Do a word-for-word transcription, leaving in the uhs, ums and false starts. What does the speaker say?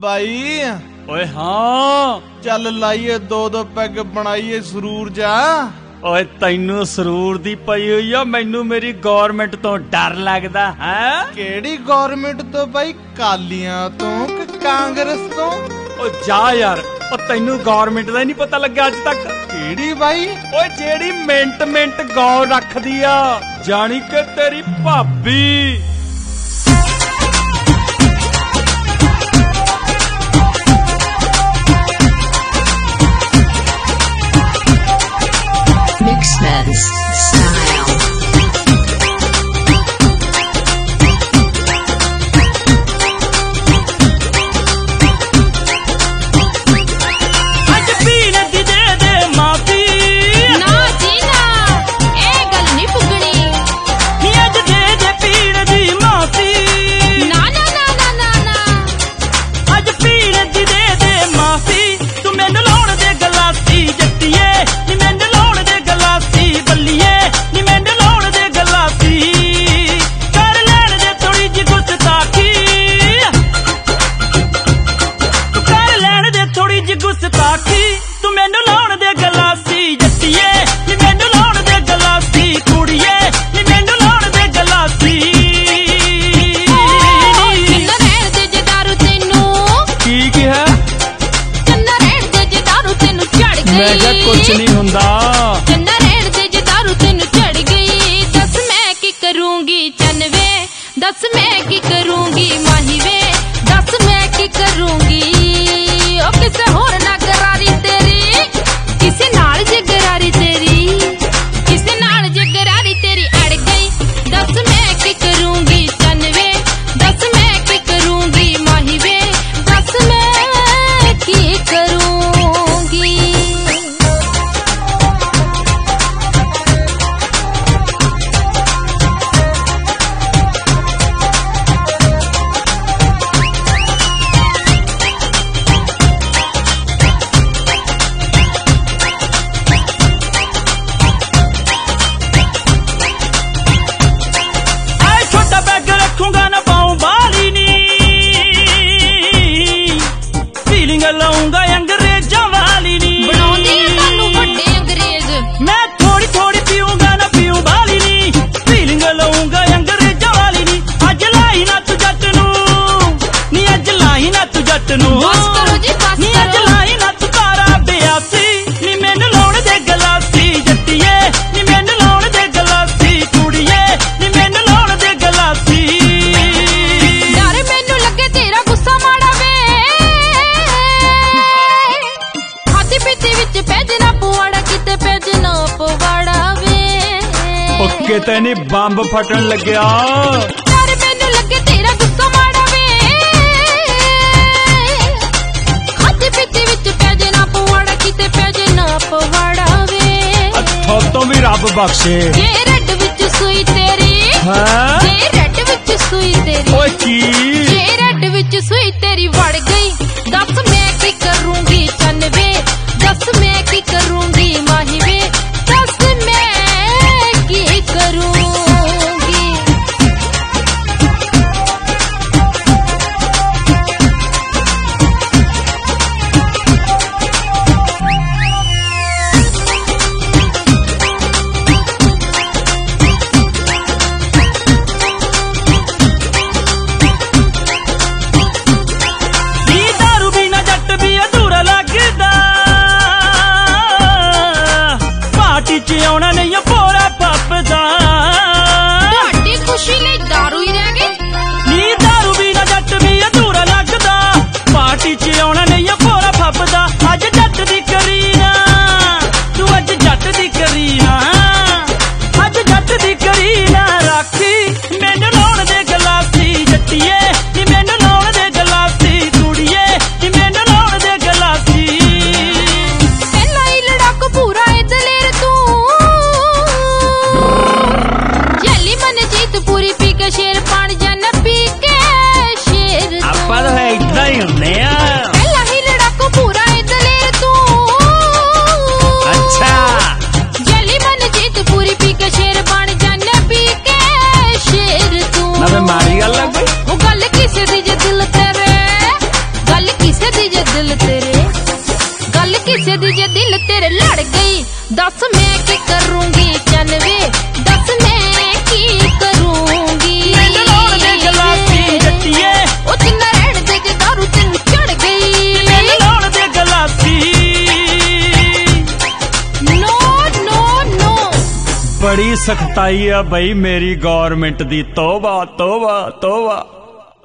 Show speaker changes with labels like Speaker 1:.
Speaker 1: भाई
Speaker 2: ओए हाँ
Speaker 1: चल लाइए दो दो पैग बनाइए सरूर जा।
Speaker 2: ओए तैनू सरूर दी पई हुई आ, मैनू मेरी गवर्नमेंट तो डर लगदा है।
Speaker 1: केड़ी गवर्नमेंट तो भाई, कालियां तो कि कांग्रेस तो?
Speaker 2: ओ जा यार, ओ तैनू गवर्नमेंट दा नहीं पता लगा अज तक?
Speaker 1: केड़ी भाई?
Speaker 2: ओए जेड़ी मिंट मिंट गौ रखदी आ, जानी के तेरी भाभी।
Speaker 3: Mixman's style.
Speaker 2: आज पीण दी दे दे माफी।
Speaker 4: ना जी ना, ए गल नहीं पुगनी।
Speaker 2: नी अज दे दे पीण दी माफी।
Speaker 4: ना ना ना ना ना ना,
Speaker 2: अज पीण दी दे दे माफी। तू मैनू लाउण दे गलासी जट्टिए, नी मैनू लाउण दे गलासी बल्लिए, नी मैनू लाउण दे गलासी। कर लैण दे थोड़ी जी गुस्ताखी, कर लैण दे थोड़ी जी गुस्ताखी। तू मैनू लाउण दे गलासी जट्टिए, नी मैनू लाउण दे गलासी कुड़िए, नी मैनू लाउण दे गलासी।
Speaker 4: चन्ना रहण दे जे दारू तेनू,
Speaker 2: की किहा?
Speaker 4: चन्ना रहण दे जे दारू तेनू चढ़ गई।
Speaker 2: मैं क्या कुछ नहीं हुंदा।
Speaker 4: चन्ना रहण दे जे दारू तेनू चढ़ गई। दस मैं की करूंगी चनवे, दस मैं की करूंगी माही वे, दस मैं की करूंगी। ओ किसे होर ना गरारी तेरी, किसे नाल जे गरारी तेरी, किसे नाल जे गरारी तेरी अड़ गई। दस मैं की करूंगी चनवे, दस मैं की करूंगी माही वे, दस मैं की करूंगी।
Speaker 2: आए छोटा बैग रखूंगा ना पाऊं बाली नी, फीलिंग लाऊंगा अंग्रेजा वाली नी।
Speaker 4: ਬਣਾਉਂਦੇ ਆ ਤੁਹਾਨੂੰ ਵੱਡੇ ਅੰਗਰੇਜ਼।
Speaker 2: मैं थोड़ी थोड़ी पीऊंगा ना पीऊं बाली नी, फीलिंग लाऊंगा अंग्रेजा वाली नी। अज लाई ना तू जट नू, नी अज लाई ना तू जट नू।
Speaker 4: बस करो जी, बस
Speaker 2: नी अज
Speaker 4: करो।
Speaker 2: लाई ना तू तारा बियासी, नी मैनू लाउण दे गलासी जट्टिए, नी मैनू लाउण दे गलासी कुड़िए, नी मैनू लाउण दे गलासी।
Speaker 4: ਡਰ ਮੈਨੂੰ ਲੱਗੇ ਤੇਰਾ ਗੁੱਸਾ ਮਾੜਾ ਵੇ, ਖਾਦੀ ਪੀਤੀ ਵਿੱਚ ਭੇਜਣਾ ਪਵਾੜਾ, ਕਿਤੇ ਭੇਜਣਾ ਪਵਾੜਾ ਵੇ।
Speaker 2: ओ किते नी बंब फटन लग्या।
Speaker 4: ਡਰ ਮੈਨੂੰ ਲੱਗੇ ਤੇਰਾ ਗੁੱਸਾ ਮਾੜਾ ਵੇ, ਖਾਦੀ ਪੀਤੀ ਵਿੱਚ ਭੇਜਣਾ ਪਵਾੜਾ, ਕਿਤੇ ਭੇਜਣਾ ਪਵਾੜਾ ਵੇ।
Speaker 2: थोतों भी रब बख्शे।
Speaker 4: ਜੇ ਰੱਡ ਵਿੱਚ ਸੂਈ ਤੇਰੀ,
Speaker 2: हैं
Speaker 4: ਜੇ ਰੱਡ ਵਿੱਚ ਸੂਈ ਤੇਰੀ,
Speaker 2: ओए की
Speaker 4: ਜੇ ਰੱਡ ਵਿੱਚ ਸੂਈ ਤੇਰੀ ਵੜ ਗਈ। ਦੱਸ ਮੈਂ ਕੀ ਕਰੂੰਗੀ ਚੰਨਵੇ, ਦੱਸ ਮੈਂ ਕੀ ਕਰੂੰਗੀ ਮਾਹੀ ਵੇ, ਦੱਸ ਮੈਂ ਕੀ ਕਰੂੰਗੀ।
Speaker 2: सीधा
Speaker 4: ਦਿਲ ਤੇਰੇ ਗੱਲ ਕਿਸੇ ਦੀ ਜੇ ਦਿਲ ਤੇਰੇ ਲੜ ਗਈ ਦੱਸ ਮੈਂ ਕੀ ਕਰੂੰਗੀ ਚੰਨਵੇ ਦੱਸ ਮੈਂ ਕੀ ਕਰੂੰਗੀ
Speaker 2: ਮੈਨੂੰ ਲਾਉਣ ਦੇ ਗਲਾਸੀ ਜੱਟੀਏ
Speaker 4: ਉਹ ਜਿੰਨਾ ਰਹਿਣ ਦੇ ਜੇ ਦਾਰੂ ਤੈਨੂੰ ਚੜ ਗਈ
Speaker 2: ਮੈਨੂੰ ਲਾਉਣ ਦੇ ਗਲਾਸੀ
Speaker 4: ਨੋ ਨੋ ਨੋ
Speaker 2: ਬੜੀ ਸਖਤਾਈ ਆ ਬਈ ਮੇਰੀ ਗੌਰਮੈਂਟ ਦੀ ਤੋਬਾ ਤੋਬਾ ਤੋਬਾ